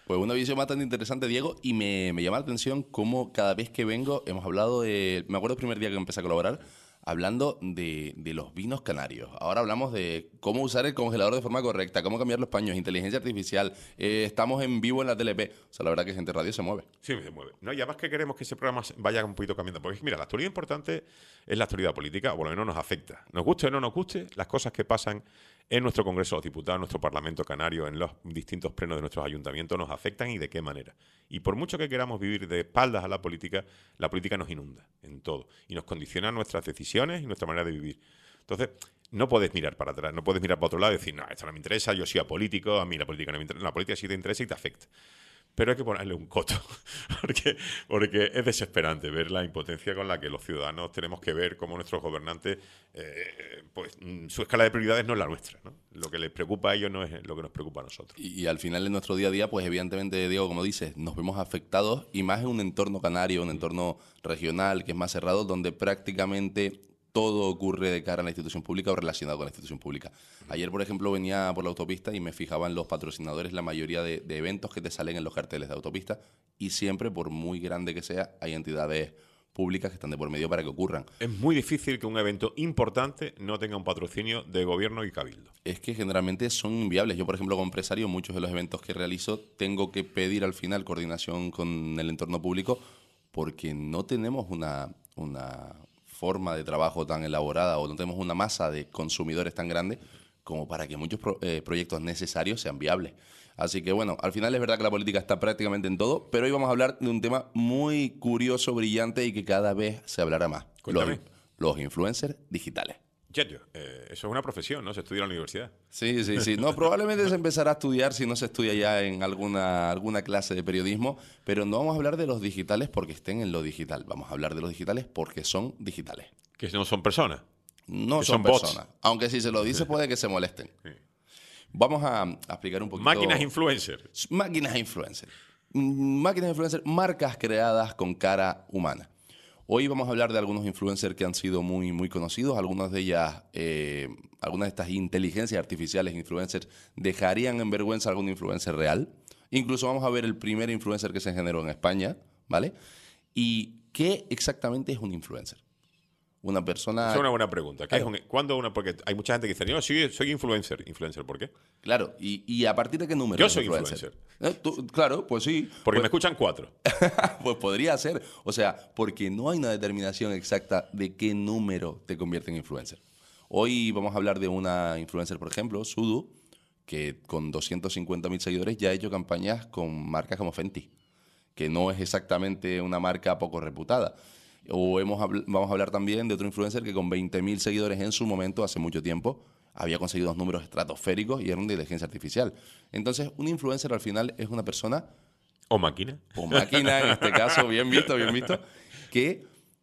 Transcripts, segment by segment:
Pues una visión bastante interesante, Diego, y me llama la atención cómo cada vez que vengo hemos hablado de... Me acuerdo el primer día que empecé a colaborar, hablando de los vinos canarios. Ahora hablamos de cómo usar el congelador de forma correcta, cómo cambiar los paños, inteligencia artificial. Estamos en vivo en la TLP. O sea, la verdad que Gente Radio se mueve. Sí, se mueve. No, y además que queremos que ese programa vaya un poquito cambiando. Porque mira, la actualidad importante es la actualidad política, o por lo menos nos afecta. Nos guste o no nos guste, las cosas que pasan en nuestro Congreso de los Diputados, en nuestro Parlamento Canario, en los distintos plenos de nuestros ayuntamientos, nos afectan y de qué manera. Y por mucho que queramos vivir de espaldas a la política nos inunda en todo. Y nos condiciona nuestras decisiones y nuestra manera de vivir. Entonces, no puedes mirar para atrás, no puedes mirar para otro lado y decir, no, esto no me interesa, yo soy apolítico, a mí la política no me interesa. La política sí te interesa y te afecta. Pero hay que ponerle un coto, porque es desesperante ver la impotencia con la que los ciudadanos tenemos que ver cómo nuestros gobernantes, su escala de prioridades no es la nuestra, ¿no? Lo que les preocupa a ellos no es lo que nos preocupa a nosotros. Y al final en nuestro día a día, pues evidentemente, Diego, como dices, nos vemos afectados y más en un entorno canario, un entorno regional que es más cerrado, donde prácticamente todo ocurre de cara a la institución pública o relacionado con la institución pública. Ayer, por ejemplo, venía por la autopista y me fijaba en los patrocinadores, la mayoría de eventos que te salen en los carteles de autopista, y siempre, por muy grande que sea, hay entidades públicas que están de por medio para que ocurran. Es muy difícil que un evento importante no tenga un patrocinio de gobierno y cabildo. Es que generalmente son inviables. Yo, por ejemplo, como empresario, muchos de los eventos que realizo tengo que pedir al final coordinación con el entorno público porque no tenemos una forma de trabajo tan elaborada o no tenemos una masa de consumidores tan grande como para que muchos proyectos necesarios sean viables. Así que bueno, al final es verdad que la política está prácticamente en todo, pero hoy vamos a hablar de un tema muy curioso, brillante y que cada vez se hablará más. Cuéntame. Los influencers digitales. Eso es una profesión, ¿no? Se estudia en la universidad. Sí, sí, sí. No, probablemente se empezará a estudiar si no se estudia ya en alguna clase de periodismo, pero no vamos a hablar de los digitales porque estén en lo digital. Vamos a hablar de los digitales porque son digitales. Que no son personas. No que son bots. personas. Aunque si se lo dice puede que se molesten. Sí. Vamos a explicar un poquito. Máquinas influencers. Máquinas influencers. Máquinas influencers, marcas creadas con cara humana. Hoy vamos a hablar de algunos influencers que han sido muy, muy conocidos. Algunas de ellas, algunas de estas inteligencias artificiales influencers dejarían en vergüenza a algún influencer real. Incluso vamos a ver el primer influencer que se generó en España, ¿vale? ¿Y qué exactamente es un influencer? Una persona... Es una buena pregunta. Porque hay mucha gente que dice, yo soy influencer. ¿Influencer por qué? Claro, y a partir de qué número Yo es soy influencer. Claro, pues sí. Porque Pues- me escuchan 4. Pues podría ser. O sea, porque no hay una determinación exacta de qué número te convierte en influencer. Hoy vamos a hablar de una influencer, por ejemplo, Sudu, que con 250.000 seguidores ya ha hecho campañas con marcas como Fenty, que no es exactamente una marca poco reputada. O vamos a hablar también de otro influencer que con 20.000 seguidores en su momento, hace mucho tiempo, había conseguido unos números estratosféricos y era una inteligencia artificial. Entonces, un influencer al final es una persona ¿O máquina? o máquina, en este caso, bien visto, que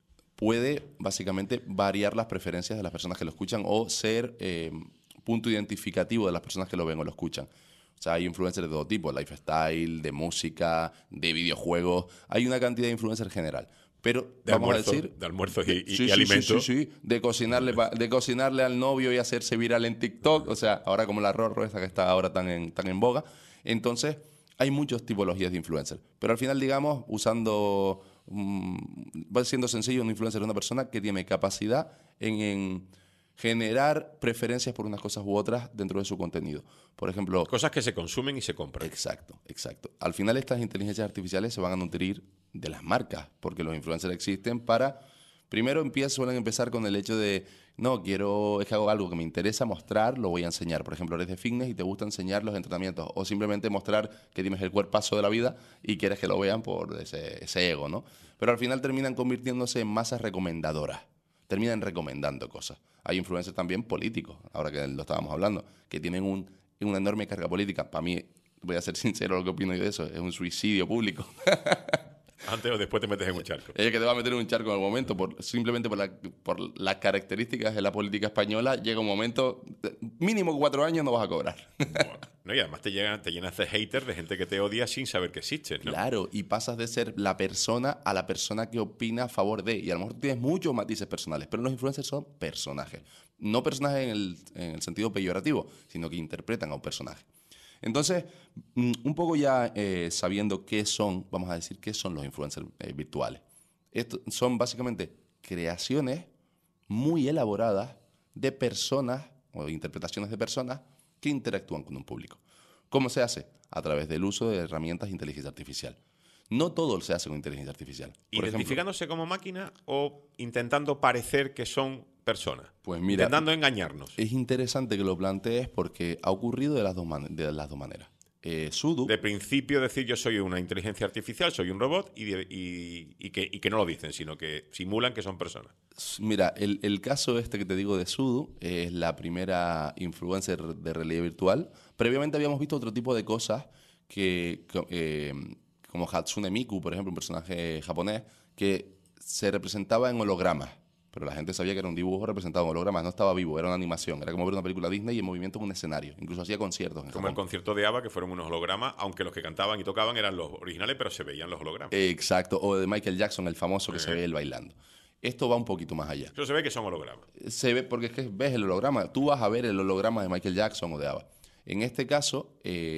puede básicamente variar las preferencias de las personas que lo escuchan o ser punto identificativo de las personas que lo ven o lo escuchan. O sea, hay influencers de todo tipo, lifestyle, de música, de videojuegos. Hay una cantidad de influencers general. Pero De vamos almuerzo, a decir... de almuerzo y Sí, alimento. sí. De cocinarle al novio y hacerse viral en TikTok. O sea, ahora como la Rorro esta que está ahora tan en boga. Entonces, hay muchas tipologías de influencer. Pero al final, digamos, va siendo sencillo, un influencer es una persona que tiene capacidad en generar preferencias por unas cosas u otras dentro de su contenido. Por ejemplo... Cosas que se consumen y se compran. Exacto. Al final estas inteligencias artificiales se van a nutrir de las marcas, porque los influencers existen para... Primero suelen empezar con el hecho de, es que hago algo que me interesa mostrar, lo voy a enseñar. Por ejemplo, eres de fitness y te gusta enseñar los entrenamientos, o simplemente mostrar que tienes el cuerpazo de la vida y quieres que lo vean por ese ego, ¿no? Pero al final terminan convirtiéndose en masas recomendadoras. Terminan recomendando cosas. Hay influencers también políticos, ahora que lo estábamos hablando, que tienen una enorme carga política. Para mí, voy a ser sincero lo que opino yo de eso, es un suicidio público. Antes o después te metes en un charco. Es que te va a meter en un charco en algún momento, simplemente por las características de la política española, llega un momento, mínimo 4 años no vas a cobrar. Bueno, no, y además te llenas de haters, de gente que te odia sin saber que existes, ¿no? Claro, y pasas de ser la persona a la persona que opina a favor de. Y a lo mejor tienes muchos matices personales, pero los influencers son personajes. No personajes en el sentido peyorativo, sino que interpretan a un personaje. Entonces, un poco ya sabiendo qué son, vamos a decir, qué son los influencers virtuales. Estos son básicamente creaciones muy elaboradas de personas o interpretaciones de personas que interactúan con un público. ¿Cómo se hace? A través del uso de herramientas de inteligencia artificial. No todo se hace con inteligencia artificial. Por ¿Identificándose como máquina o intentando parecer que son personas? Pues mira, intentando engañarnos. es interesante que lo plantees porque ha ocurrido de las dos maneras. Sudo... De principio decir yo soy una inteligencia artificial, soy un robot y que no lo dicen, sino que simulan que son personas. Mira, el caso este que te digo de Sudo es la primera influencer de realidad virtual. Previamente habíamos visto otro tipo de cosas como Hatsune Miku, por ejemplo, un personaje japonés que se representaba en hologramas. Pero la gente sabía que era un dibujo representado en hologramas, no estaba vivo, era una animación. Era como ver una película Disney en movimiento en un escenario. Incluso hacía conciertos en Como Japón. el concierto de ABBA, que fueron unos hologramas, aunque los que cantaban y tocaban eran los originales, pero se veían los hologramas. Exacto, o de Michael Jackson, el famoso que se ve él bailando. Esto va un poquito más allá. Eso se ve que son hologramas. Se ve porque es que ves el holograma. Tú vas a ver el holograma de Michael Jackson o de ABBA. En este caso,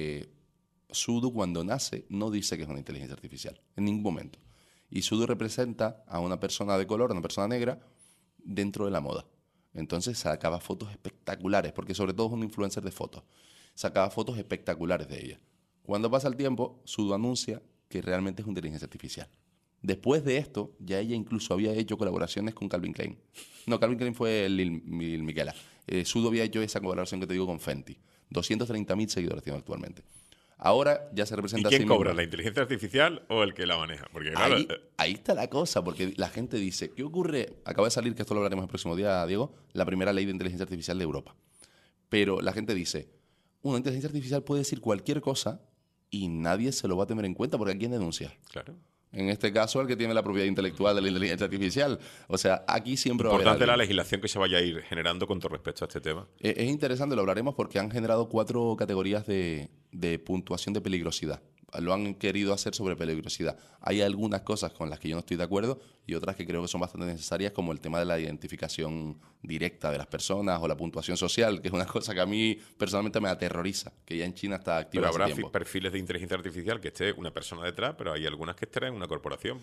Sudo cuando nace no dice que es una inteligencia artificial, en ningún momento. Y Sudo representa a una persona de color, a una persona negra, dentro de la moda. Entonces sacaba fotos espectaculares, porque sobre todo es un influencer de fotos. Sacaba fotos espectaculares de ella. Cuando pasa el tiempo, Sudo anuncia que realmente es una inteligencia artificial. Después de esto, ya ella incluso había hecho colaboraciones con Calvin Klein. No, Calvin Klein fue Lil Miquela. Sudo había hecho esa colaboración que te digo con Fenty. 230.000 seguidores tiene actualmente. Ahora ya se representa ¿Y quién a sí mismo. cobra, la inteligencia artificial o el que la maneja? Porque claro, Ahí está la cosa, porque la gente dice, ¿qué ocurre? Acaba de salir, que esto lo hablaremos el próximo día, Diego, la primera ley de inteligencia artificial de Europa. Pero la gente dice, una inteligencia artificial puede decir cualquier cosa y nadie se lo va a tener en cuenta porque ¿a quién denuncia? claro. En este caso, el que tiene la propiedad intelectual de la inteligencia artificial. O sea, aquí siempre va a haber Importante la alguien. legislación que se vaya a ir generando con todo respecto a este tema. Es interesante, lo hablaremos porque han generado 4 categorías de puntuación de peligrosidad. Lo han querido hacer sobre peligrosidad. Hay algunas cosas con las que yo no estoy de acuerdo y otras que creo que son bastante necesarias, como el tema de la identificación directa de las personas o la puntuación social, que es una cosa que a mí personalmente me aterroriza, que ya en China está activa Pero hace habrá tiempo. perfiles de inteligencia artificial que esté una persona detrás, pero hay algunas que estén en una corporación.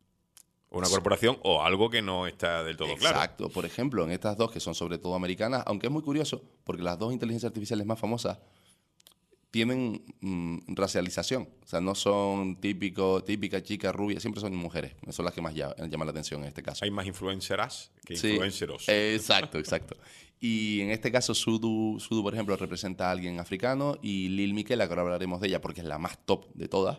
Una corporación o algo que no está del todo claro. Exacto. Por ejemplo, en estas dos que son sobre todo americanas, aunque es muy curioso, porque las dos inteligencias artificiales más famosas tienen racialización. O sea, no son típica chica rubia, siempre son mujeres. Son las que más llaman la atención en este caso. Hay más influenceras que Sí, influenceros. exacto. Y en este caso, Sudo, por ejemplo, representa a alguien africano y Lil Miquela, que ahora hablaremos de ella porque es la más top de todas,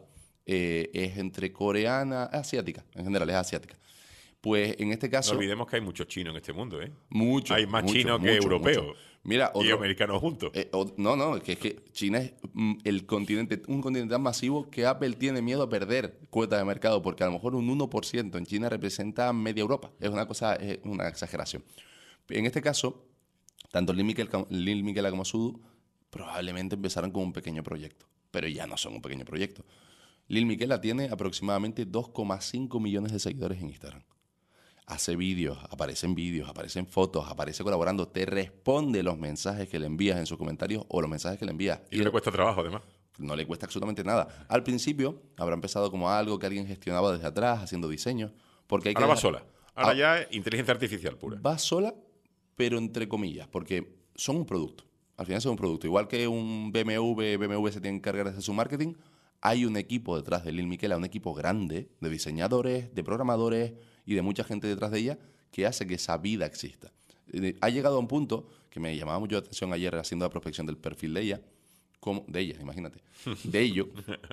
es entre coreana, asiática, en general es asiática. Pues en este No caso... olvidemos que hay muchos chinos en este mundo, ¿eh? Mucho. Hay más chinos que europeos. Mira, Y americanos juntos. no, es que China es un continente tan masivo que Apple tiene miedo a perder cuota de mercado porque a lo mejor un 1% en China representa media Europa. Es una exageración. En este caso, tanto Lil Miquela como Sudo probablemente empezaron con un pequeño proyecto, pero ya no son un pequeño proyecto. Lil Miquela tiene aproximadamente 2,5 millones de seguidores en Instagram. Hace vídeos, aparecen fotos, aparece colaborando, te responde los mensajes que le envías en sus comentarios o los mensajes que le envías. Y no le cuesta trabajo, además. No le cuesta absolutamente nada. Al principio habrá empezado como algo que alguien gestionaba desde atrás, haciendo diseños. Porque hay que Ahora va sola. Ahora Ah, ya es inteligencia artificial pura. va sola, pero entre comillas, porque son un producto. Al final son un producto. Igual que un BMW se tiene que encargar de hacer su marketing, hay un equipo detrás de Lil Miquela, un equipo grande de diseñadores, de programadores y de mucha gente detrás de ella que hace que esa vida exista. Ha llegado a un punto que me llamaba mucho la atención ayer haciendo la prospección del perfil de ella, imagínate, de ello,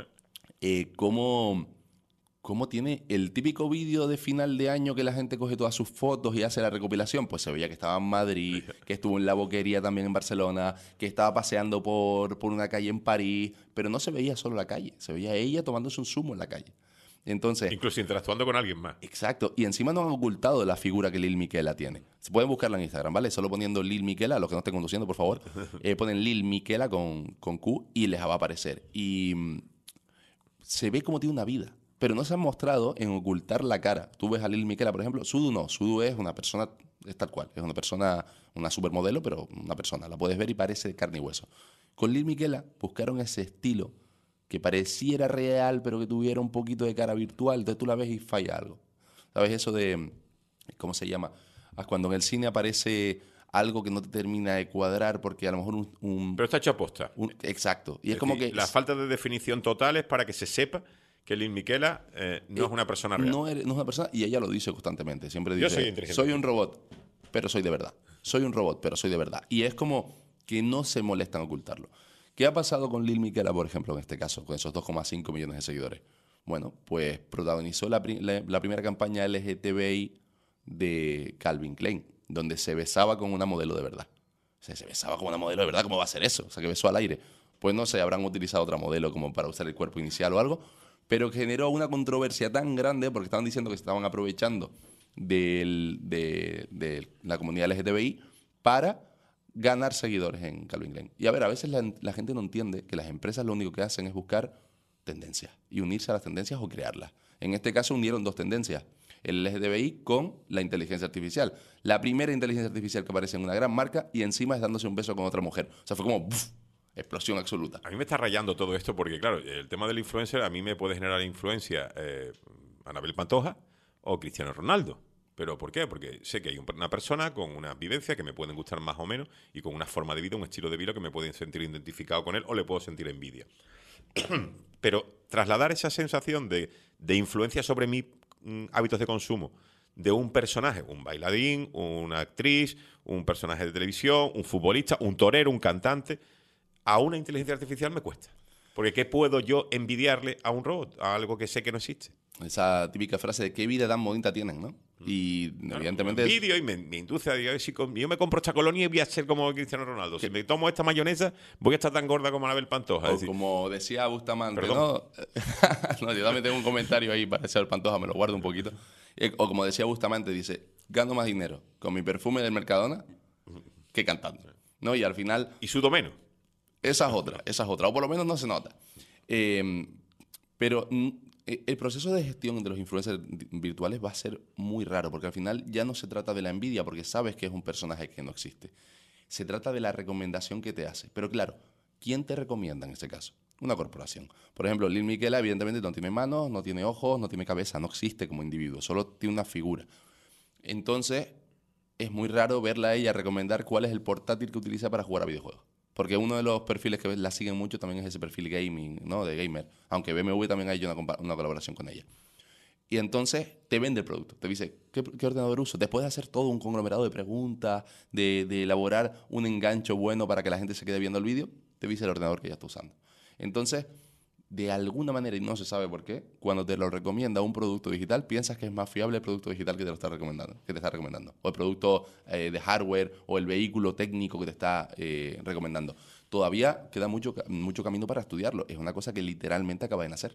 cómo tiene el típico vídeo de final de año que la gente coge todas sus fotos y hace la recopilación. Pues se veía que estaba en Madrid, que estuvo en la Boquería también en Barcelona, que estaba paseando por una calle en París, pero no se veía solo la calle, se veía ella tomándose un zumo en la calle. Entonces, Incluso interactuando con alguien más. exacto. Y encima no han ocultado la figura que Lil Miquela tiene. Se pueden buscarla en Instagram, ¿vale? Solo poniendo Lil Miquela, los que no estén conduciendo, por favor, ponen Lil Miquela con Q y les va a aparecer. Y se ve como tiene una vida, pero no se han mostrado en ocultar la cara. Tú ves a Lil Miquela, por ejemplo. Sudo no. Sudo es una persona, es tal cual. Es una persona, una supermodelo, pero una persona. La puedes ver y parece de carne y hueso. Con Lil Miquela buscaron ese estilo que pareciera real, pero que tuviera un poquito de cara virtual. Entonces tú la ves y falla algo. ¿Sabes eso de, cómo se llama? Cuando en el cine aparece algo que no te termina de cuadrar porque a lo mejor Pero está hecho a posta. Exacto. Y es Es como decir, que... la falta de definición total es para que se sepa que Lil Miquela no es una persona real. No es una persona, y ella lo dice constantemente. Siempre Yo dice, soy inteligente. soy un robot, pero soy de verdad. Soy un robot, pero soy de verdad. Y es como que no se molesta en ocultarlo. ¿Qué ha pasado con Lil Miquela, por ejemplo, en este caso, con esos 2,5 millones de seguidores? Bueno, pues protagonizó la primera campaña LGTBI de Calvin Klein, donde se besaba con una modelo de verdad. O sea, se besaba con una modelo de verdad, ¿cómo va a ser eso? O sea, que besó al aire. Pues no sé, habrán utilizado otra modelo como para usar el cuerpo inicial o algo, pero generó una controversia tan grande porque estaban diciendo que se estaban aprovechando de la comunidad LGTBI para ganar seguidores en Calvin Klein. Y a ver, a veces la gente no entiende que las empresas lo único que hacen es buscar tendencias y unirse a las tendencias o crearlas. En este caso unieron dos tendencias, el LGTBI con la inteligencia artificial. La primera inteligencia artificial que aparece en una gran marca y encima es dándose un beso con otra mujer. O sea, fue como ¡buf! Explosión absoluta. A mí me está rayando todo esto porque, claro, el tema del influencer a mí me puede generar influencia Anabel Pantoja o Cristiano Ronaldo. ¿Pero por qué? Porque sé que hay una persona con una vivencia que me pueden gustar más o menos y con una forma de vida, un estilo de vida que me pueden sentir identificado con él o le puedo sentir envidia. Pero trasladar esa sensación de influencia sobre mis hábitos de consumo de un personaje, un bailarín, una actriz, un personaje de televisión, un futbolista, un torero, un cantante, a una inteligencia artificial me cuesta. Porque ¿qué puedo yo envidiarle a un robot? A algo que sé que no existe. Esa típica frase de qué vida tan bonita tienen, ¿no? Y claro, evidentemente... Me envidio y me induce a decir, si yo me compro esta colonia y voy a ser como Cristiano Ronaldo. Si me tomo esta mayonesa, voy a estar tan gorda como Anabel Pantoja. O como decía Bustamante, Perdón. ¿no? No, yo también tengo un comentario ahí para el Pantoja, me lo guardo un poquito. O como decía Bustamante, dice, gano más dinero con mi perfume del Mercadona que cantando. ¿No? Y al final... Y sudo menos. Esa es otra. O por lo menos no se nota. Pero el proceso de gestión de los influencers virtuales va a ser muy raro, porque al final ya no se trata de la envidia, porque sabes que es un personaje que no existe. Se trata de la recomendación que te hace. Pero claro, ¿quién te recomienda en este caso? Una corporación. Por ejemplo, Lil Miquela evidentemente no tiene manos, no tiene ojos, no tiene cabeza, no existe como individuo, solo tiene una figura. Entonces, es muy raro verla a ella recomendar cuál es el portátil que utiliza para jugar a videojuegos. Porque uno de los perfiles que la siguen mucho también es ese perfil gaming, ¿no? De gamer. Aunque BMW también ha hecho una colaboración con ella. Y entonces te vende el producto. Te dice, ¿qué ordenador uso? Después de hacer todo un conglomerado de preguntas, de elaborar un engancho bueno para que la gente se quede viendo el vídeo, te dice el ordenador que ya está usando. Entonces, de alguna manera, y no se sabe por qué, cuando te lo recomienda un producto digital, piensas que es más fiable el producto digital que te lo está recomendando, o el producto de hardware, o el vehículo técnico que te está recomendando. Todavía queda mucho camino para estudiarlo. Es una cosa que literalmente acaba de nacer.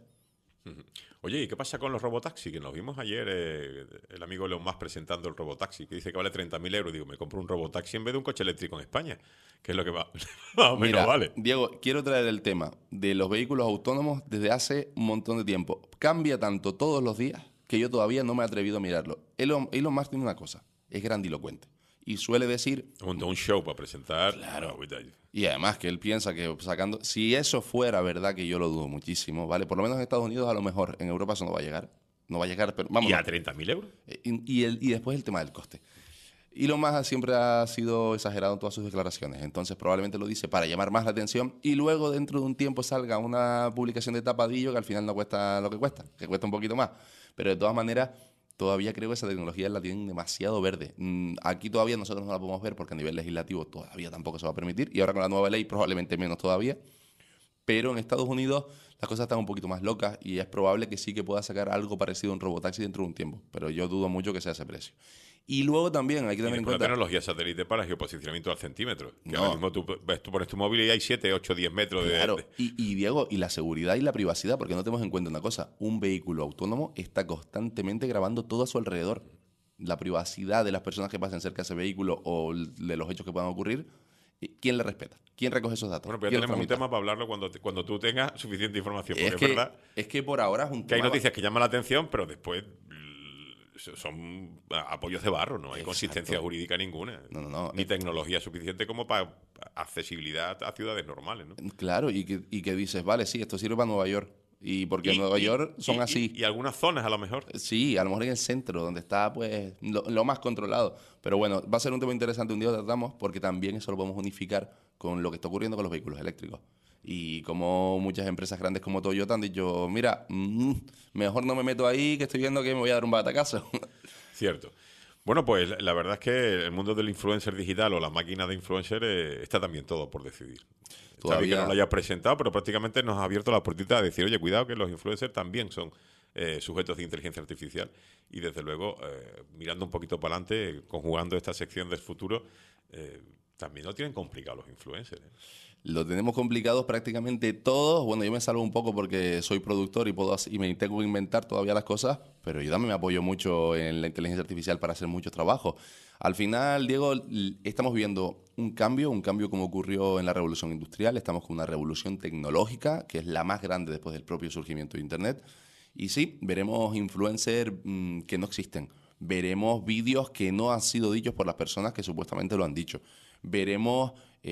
Oye, ¿y qué pasa con los robotaxis? Que nos vimos ayer el amigo Elon Musk presentando el robotaxi, que dice que vale 30.000 euros. Digo, me compro un robotaxi en vez de un coche eléctrico en España, que es lo que más o menos vale. Diego, quiero traer el tema de los vehículos autónomos desde hace un montón de tiempo. Cambia tanto todos los días que yo todavía no me he atrevido a mirarlo. Elon Musk tiene una cosa, es grandilocuente. Y suele decir... Un show para presentar. Claro. Y además que él piensa que sacando... Si eso fuera verdad, que yo lo dudo muchísimo, ¿vale? Por lo menos en Estados Unidos a lo mejor. En Europa eso no va a llegar. No va a llegar, pero vamos. ¿Y a 30.000 euros? Y después el tema del coste. Elon Musk siempre ha sido exagerado en todas sus declaraciones. Entonces probablemente lo dice para llamar más la atención y luego dentro de un tiempo salga una publicación de tapadillo que al final no cuesta lo que cuesta un poquito más. Pero de todas maneras... Todavía creo que esa tecnología la tienen demasiado verde. Aquí todavía nosotros no la podemos ver porque a nivel legislativo todavía tampoco se va a permitir. Y ahora con la nueva ley probablemente menos todavía. Pero en Estados Unidos las cosas están un poquito más locas y es probable que sí que pueda sacar algo parecido a un robotaxi dentro de un tiempo. Pero yo dudo mucho que sea ese precio. Y luego también hay que tener en cuenta... la tecnología satélite para geoposicionamiento al centímetro. Que No. ahora mismo tú pones tu móvil y hay 7, 8, 10 metros de... Claro, y Diego, y la seguridad y la privacidad, porque no tenemos en cuenta una cosa, un vehículo autónomo está constantemente grabando todo a su alrededor. La privacidad de las personas que pasen cerca de ese vehículo o de los hechos que puedan ocurrir, ¿quién le respeta? ¿Quién recoge esos datos? Bueno, pero ya tenemos un tema para hablarlo cuando tú tengas suficiente información. Porque es que, es verdad es que por ahora es un que hay tema... noticias que llaman la atención, pero después son apoyos de barro, no hay consistencia jurídica ninguna. No. Ni tecnología suficiente como para accesibilidad a ciudades normales, ¿no? Claro, y que dices, vale, sí, esto sirve para Nueva York. Y porque en Nueva York son así. Y algunas zonas, a lo mejor. Sí, a lo mejor en el centro, donde está pues lo más controlado. Pero bueno, va a ser un tema interesante, un día lo tratamos, porque también eso lo podemos unificar con lo que está ocurriendo con los vehículos eléctricos. Y como muchas empresas grandes como Toyota han dicho, mira, mejor no me meto ahí, que estoy viendo que me voy a dar un batacazo. Cierto. Bueno, pues la verdad es que el mundo del influencer digital o la máquina de influencer está también todo por decidir. Está bien que no lo hayas presentado, pero prácticamente nos ha abierto la puertita a decir, oye, cuidado que los influencers también son sujetos de inteligencia artificial. Y desde luego, mirando un poquito para adelante, conjugando esta sección del futuro, también lo tienen complicado los influencers. Lo tenemos complicado prácticamente todos. Bueno, yo me salvo un poco porque soy productor y me tengo que inventar todavía las cosas, pero yo también me apoyo mucho en la inteligencia artificial para hacer muchos trabajos. Al final, Diego, estamos viendo un cambio como ocurrió en la revolución industrial. Estamos con una revolución tecnológica, que es la más grande después del propio surgimiento de Internet. Y sí, veremos influencers que no existen. Veremos vídeos que no han sido dichos por las personas que supuestamente lo han dicho. Veremos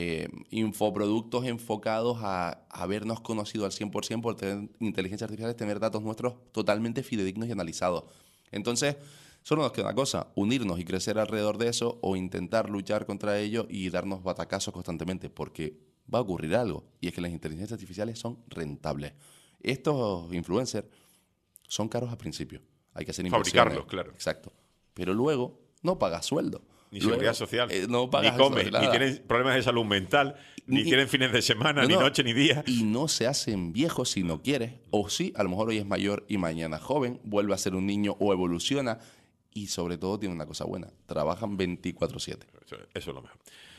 infoproductos enfocados a habernos conocido al 100% por tener inteligencia artificial, tener datos nuestros totalmente fidedignos y analizados. Entonces, solo nos queda una cosa, unirnos y crecer alrededor de eso o intentar luchar contra ello y darnos batacazos constantemente, porque va a ocurrir algo, y es que las inteligencias artificiales son rentables. Estos influencers son caros al principio, hay que hacer inversiones. Fabricarlos, claro. Exacto. Pero luego no pagas sueldo. Ni seguridad social, no ni comes, ni tienen problemas de salud mental, ni tienen fines de semana, ni noche, ni día. Y no se hacen viejos si no quieres. O sí, a lo mejor hoy es mayor y mañana joven, vuelve a ser un niño o evoluciona. Y sobre todo tiene una cosa buena, trabajan 24/7. Eso es lo mejor.